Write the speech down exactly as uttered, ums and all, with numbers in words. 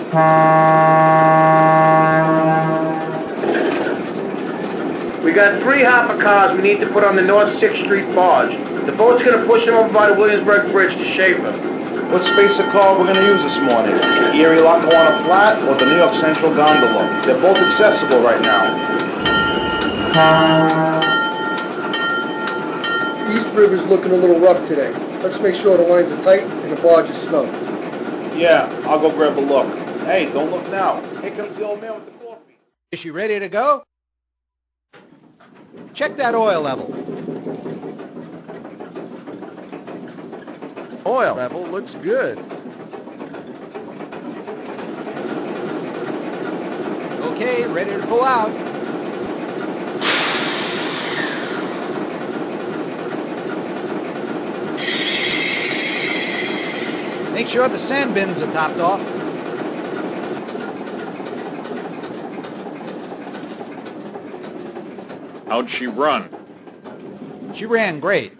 We got three hopper cars we need to put on the North sixth Street barge. The boat's going to push them over by the Williamsburg Bridge to Schaefer. What spacer car we're going to use this morning? The Erie Lackawanna Flat or the New York Central Gondola? They're both accessible right now. East River's looking a little rough today. Let's make sure the lines are tight and the barge is snug. Yeah, I'll go grab a look. Hey, don't look now. Here comes the old man with the coffee. Is she ready to go? Check that oil level. Oil level looks good. Okay, ready to pull out. Make sure the sand bins are topped off. How'd she run? She ran great.